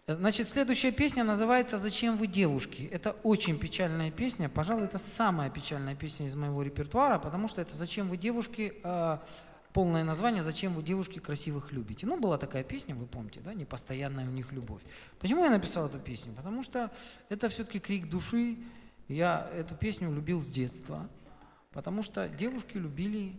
Значит, следующая песня называется «Зачем вы девушки?». Это очень печальная песня, пожалуй, это самая печальная песня из моего репертуара, потому что это «Зачем вы девушки?», полное название «Зачем вы девушки красивых любите?». Ну, была такая песня, вы помните, да, «Непостоянная у них любовь». Почему я написал эту песню? Потому что это все-таки крик души. Я эту песню любил с детства, потому что девушки любили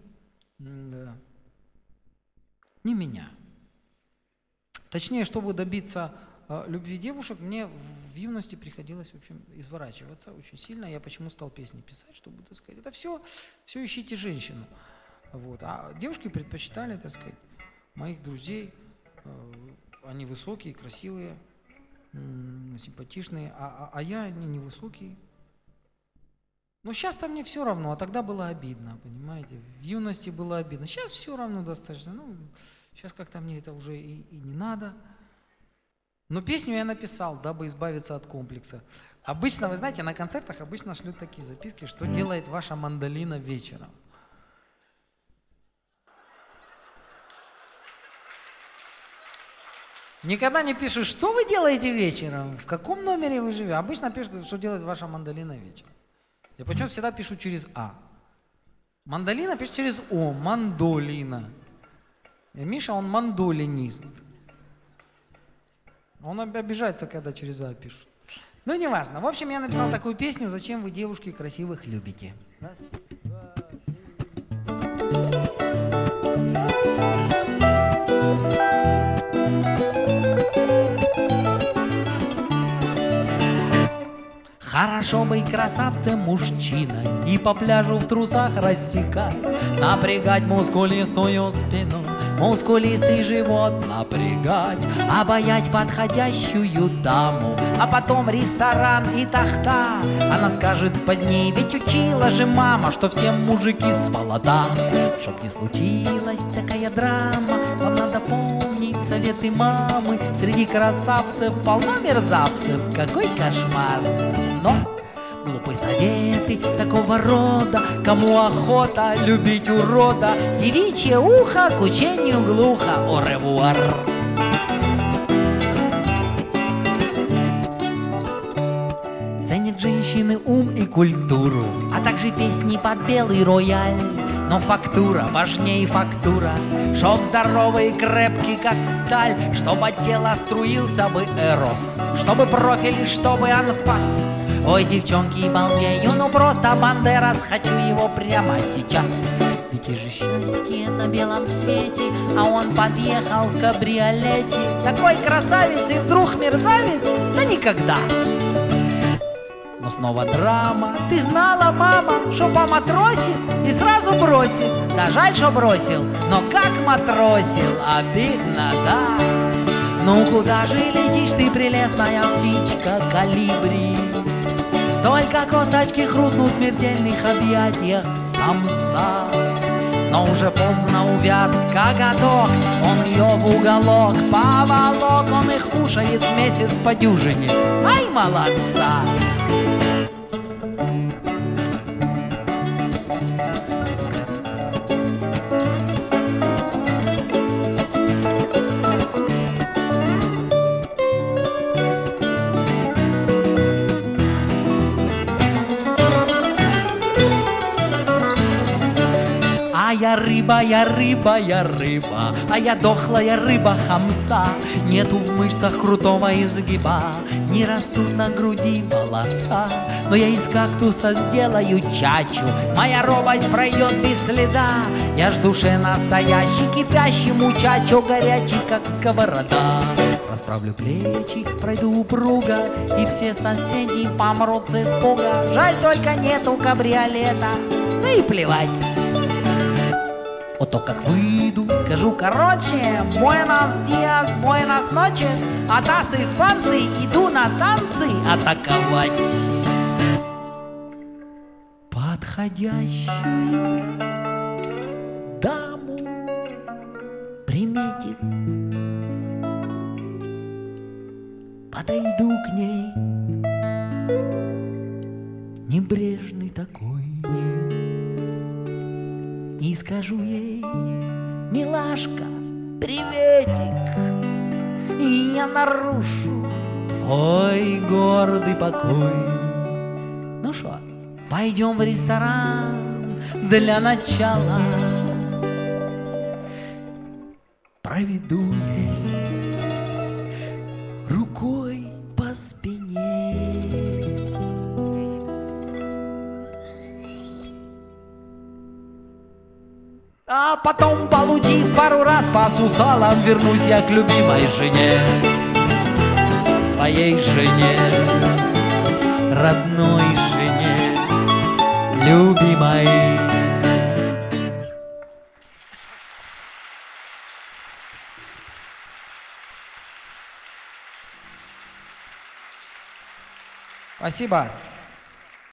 не меня. Точнее, чтобы добиться любви девушек, мне в юности приходилось очень изворачиваться очень сильно. Я почему стал песни писать, чтобы, так сказать, это все ищите женщину. Вот. А девушки предпочитали, так сказать, моих друзей, они высокие, красивые, симпатичные, а я не высокий. Но сейчас-то мне все равно, а тогда было обидно, понимаете, в юности было обидно. Сейчас все равно достаточно, сейчас как-то мне это уже и не надо. Но песню я написал, дабы избавиться от комплекса. Обычно, вы знаете, на концертах обычно шлют такие записки, что делает ваша мандолина вечером. Никогда не пишут, что вы делаете вечером, в каком номере вы живете. Обычно пишут, что делает ваша мандолина вечером. Я почему-то всегда пишу через А. Мандолина пишет через О, мандолина. И Миша, он мандолинист. Он обижается, когда через А пишут. Ну, неважно. В общем, я написал такую песню «Зачем вы девушки красивых любите?». Раз, два, Хорошо быть красавцем мужчиной и по пляжу в трусах рассекать, напрягать мускулистую спину, мускулистый живот напрягать, обаять подходящую даму, а потом ресторан и тахта. Она скажет позднее, ведь учила же мама, что все мужики сволота. Чтоб не случилась такая драма, вам надо помнить советы мамы. Среди красавцев полно мерзавцев, какой кошмар. Но глупые советы такого рода, кому охота любить урода, девичье ухо к учению глухо. Au revoir. Ценят женщины ум и культуру, а также песни под белый рояль. Но фактура важнее фактура, чтоб здоровый и крепкий, как сталь, чтоб от тела струился бы эрос, чтобы профиль, чтобы анфас. Ой, девчонки, балдею, ну просто Бандерас, хочу его прямо сейчас. Ведь и же счастье на белом свете, а он подъехал в кабриолете. Такой красавец и вдруг мерзавец, да никогда. Но снова драма. Ты знала, мама, что поматросит и сразу бросит. Да жаль, что бросил, но как матросил, обидно, да. Ну куда же летишь ты, прелестная птичка калибри? Только косточки хрустнут в смертельных объятиях самца. Но уже поздно увяз коготок, он ее в уголок поволок. Он их кушает месяц по дюжине. Ай, молодца! А я рыба, я рыба, я рыба, а я дохлая рыба хамса. Нету в мышцах крутого изгиба, не растут на груди волоса. Но я из кактуса сделаю чачу, моя робость пройдет без следа. Я ж в душе настоящий, кипящий мучачо, горячий, как сковорода. Расправлю плечи, пройду упруго, и все соседи помрут с испуга. Жаль, только нету кабриолета, да и плевать. Вот то, как выйду, скажу короче: Buenos días, buenas noches, а таз испанцы, иду на танцы атаковать. Подходящую даму приметив, подойду к ней, небрежный такой, и скажу ей: милашка, приветик. И я нарушу твой гордый покой. Ну что, пойдем в ресторан для начала. Проведу ей рукой по спине. А потом, получив пару раз по сусалам, вернусь я к любимой жене, своей жене, родной жене, любимой. Спасибо.